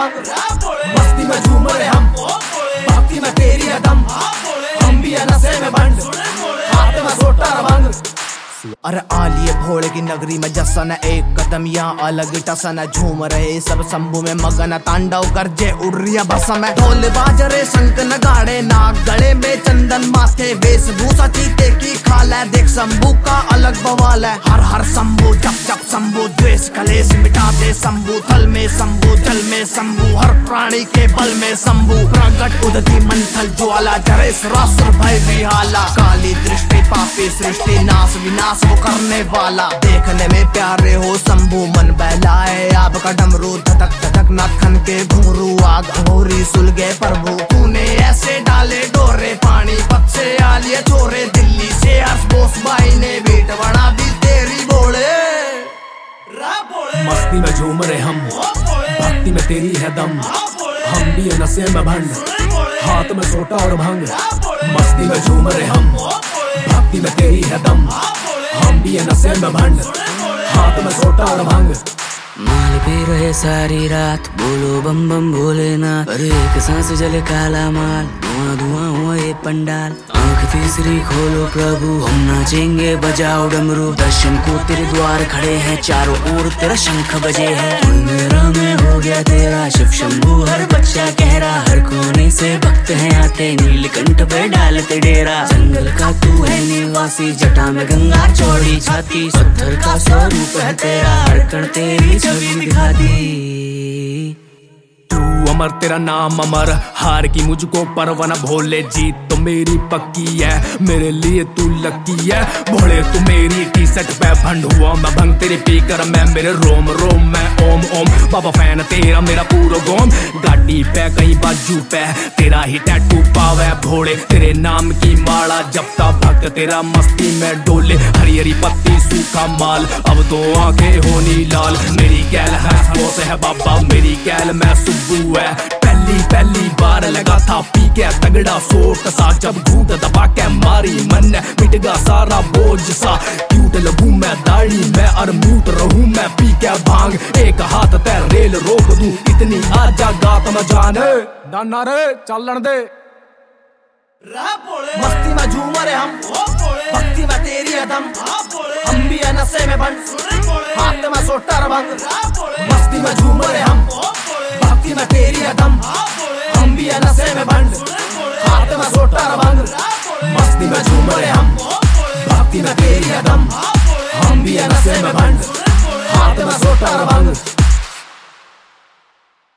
भंग। मस्ती में झूम रहे हम, भक्ति में तेरी है दम, हम भी है नशे में बंद, हाथ में सोटा भंग। अरे आलिए भोले की नगरी में जसन, एक कदम यहाँ अलग टसन, झूम रहे सब शंभू में मगन, तांडव गर्जे उड़ रही है भसम। ढोल बाजरे शंख नगाड़े, नाक गले में चंदन माथे, वेशभूषा चीते की खाल है, देख शंभू का अलग बवाल है। हर हर शंभू जप जप शंभू, द्वेष कलेश मिटा दे शंभू, थल में शंभू जल में शंभू, हर प्राणी के बल में शंभू। प्रगट उदती मंथल ज्वाला, जरे सुरासुर भय विहाला, काली दृष्टि पापी सृष्टि नाश विनाश वो करने वाला। देखने में प्यारे हो शंभू, मन बहलाए आपका डमरू, धधक धधक नाथन के घुंघरू, आग घोरी सुलगे प्रभु। तूने ऐसे डाले डोरे, पानी पत से आलिए छोरे, दिल्ली से हर्ष बोस भाई ने बीट बना दी तेरी बोले। मस्ती में झूम रहे हम, भक्ति में तेरी है दम, हम भी है नशे में भंड, हाथ में सोटा और भंग। मस्ती में झूम रहे हम, भक्ति में तेरी है दम, हम भी है नशे में भंड, हाथ में सोटा और भंग। माल पी रहे सारी रात, बोलो बम बम भोलेनाथ, अरे एक सांस जले काला माल, धुआं धुआं हुआ ये पंडाल। आंख तीसरी खोलो प्रभु, हम नाचेंगे बजाओ डमरू, दर्शन को तेरे द्वार खड़े हैं, चारों ओर तेरा शंख बजे है। मेरा में हो गया तेरा शिव शंभू, हर बच्चा कह रहा, हर कोने से भक्त हैं आते, नीलकंठ पे डालते डेरा। जंगल का तू है निवासी, जटा में गंगा चौड़ी छाती, पत्थर का स्वरूप है तेरा, हर कण तेरी छवि दिखा दी। अमर तेरा नाम अमर, हार की मुझको परवाना भोले, जीत तो मेरी पक्की है, मेरे लिए तू लकी है। भोले तू मेरी टी-शर्ट पे भंड हुआ मैं भंग, तेरे पीकर मैं मेरे रोम रोम में ओम ओम। बाबा फैन तेरा मेरा पूरा गोम, गाड़ी पे कहीं बाजू पे तेरा ही टैटू पावे भोले, तेरे नाम की माला जपता भक्त तेरा मस्ती में डोले। हरी हरी पत्ती सूखा माल, अब तो आंखें होनी लाल, मेरी गैल है बोस है बाबा, मेरी गैल मैं सुब्बू है। पहली बार लगा था पी के तगड़ा सोट सा, जब घूंट दबा के मारी मन मिट गया सारा बोझ सा। क्यूट लगूं मैं दाढ़ी में और म्यूट रहूं मैं पी के भांग, एक हाथ ते रेल रोक दूं, इतनी आजा गात में जाने दाना रे चलन दे। मस्ती में झूम रहे हम, भक्ति में तेरी है दम, हम भी है नशे में बंद, हाथ में सोटा भंग। मस्ती में झूम रहे हम, भक्ति में तेरी है दम, हम भी है नशे में बंद, हाथ में सोटा भंग। मस्ती में झूम रहे हम, भक्ति में तेरी है दम, हम भी है नशे में बंद।